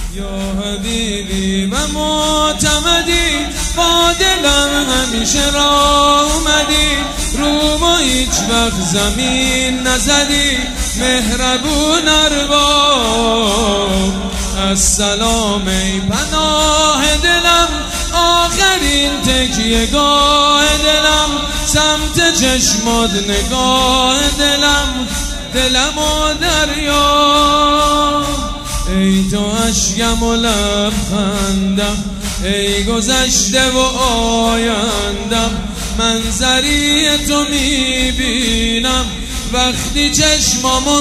یا حبیبی و معتمدی، با دلم همیشه را اومدی، رو ما هیچ وقت زمین نزدی، مهربون ارباب. السلام ای پناه دلم، آخرین تکیه گاه دلم، سمت چشمات نگاه دلم و دریا. ای تو اشکم و لبخندم، ای گذشته و آیندم، منظری تو میبینم وقتی چشمامو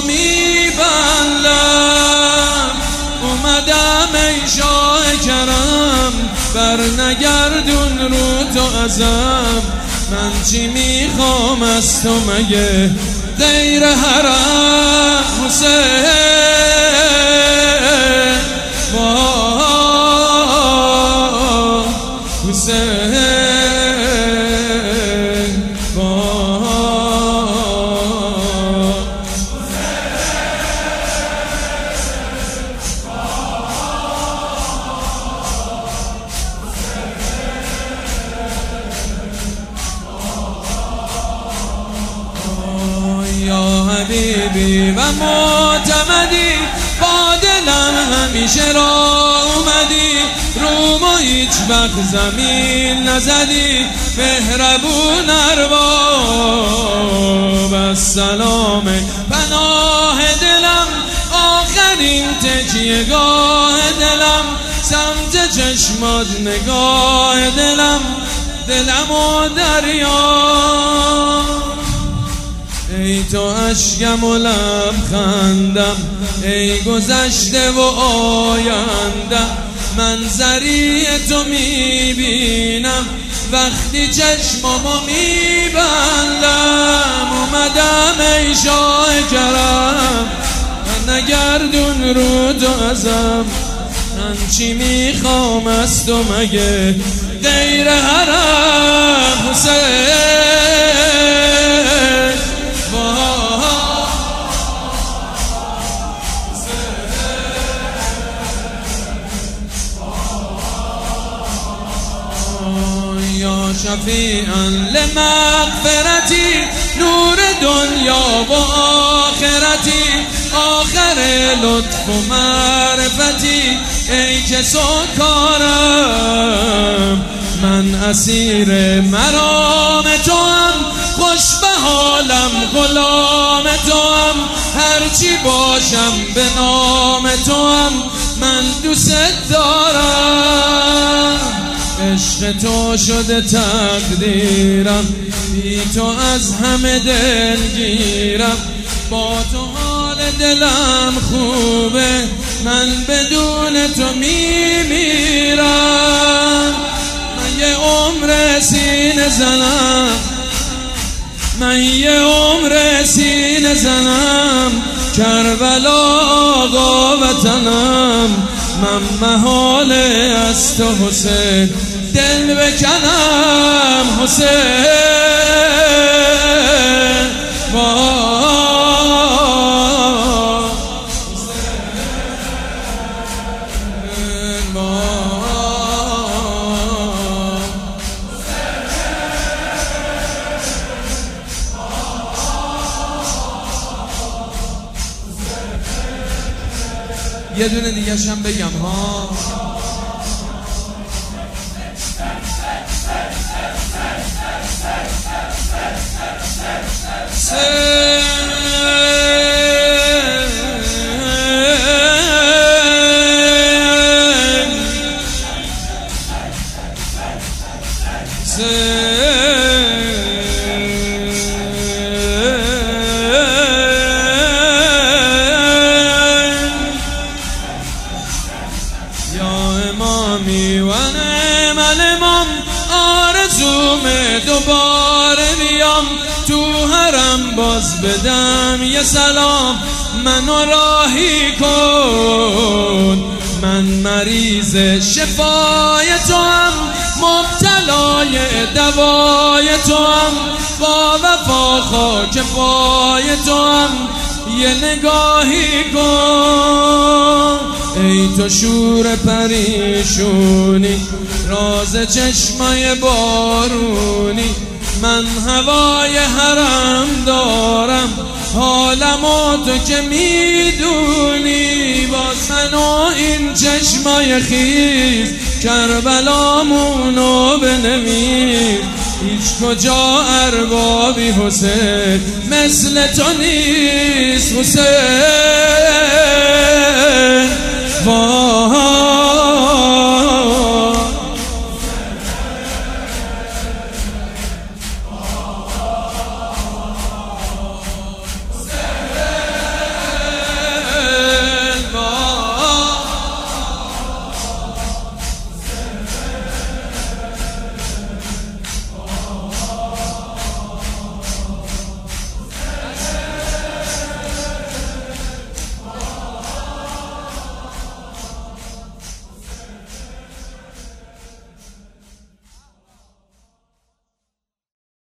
میبندم. اومدم ای شاه کرم، بر نگردون رو تو ازم، من چی میخوام از تو مگه غیر حرم حسین. حسین یا حبیبی و معتمدی، با دلم همیشه را اومدی، رو ما هیچ وقت زمین نزدی، مهربون ارباب. السلام پناه دلم، آخرین تکیه گاه دلم، سمت چشمات نگاه دلم و دریا. ای تو اشکم و لبخندم، ای گذشته و آیندم، منظری تو میبینم وقتی چشمامو میبندم. اومدم ای شاه کرم، نگردون رو تو ازم، من چی میخوام از تو مگه غیر حرم حسین. یا شفیعا لمغفرتی، نور دنیا و آخرتی، آخر لطف و معرفتی، ای که سکارم من اسیر مرام تو هم، خوش به حالم غلام تو هم، هرچی باشم به نام تو هم، من دوست دارم. عشق تو شده تقدیرم، بی تو از همه دلگیرم، با تو حال دلم خوبه، من بدون تو میمیرم. من یه عمر سینه زنم، من یه عمر سینه زنم، کربلا آقا وطنم، من محاله از تو حسین دل بکنم حسین. یه دونه دیگه هم بگم ها. آرزومه دوباره بیام تو حرم، باز بدم یه سلام، منو راهی کن. من مریض شفای تو هم، مبتلای دوای تو هم، با وفا خاک پای تو هم، یه نگاهی کن. ای تو شور پریشونی، راز چشمای بارونی. من هوای حرم دارم، حالمو تو که میدونی. باز من و این چشمای خیز کربلامونو بنویس. هیچ کجا اربابی حسین مثل تو نیست حسین.